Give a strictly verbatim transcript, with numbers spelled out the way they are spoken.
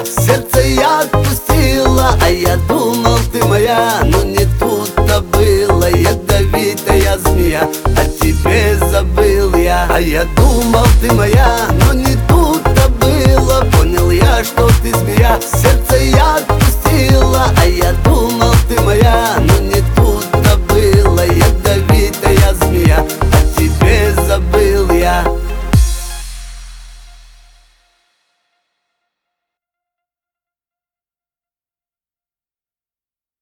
сердце я отпустила. А я думал, ты моя, но не тут-то было. Ядовитая змея, о тебе забыл я. А я думал, ты моя, но не тут-то было. Понял я, что ты змея, сердце я отпустила. А я думал,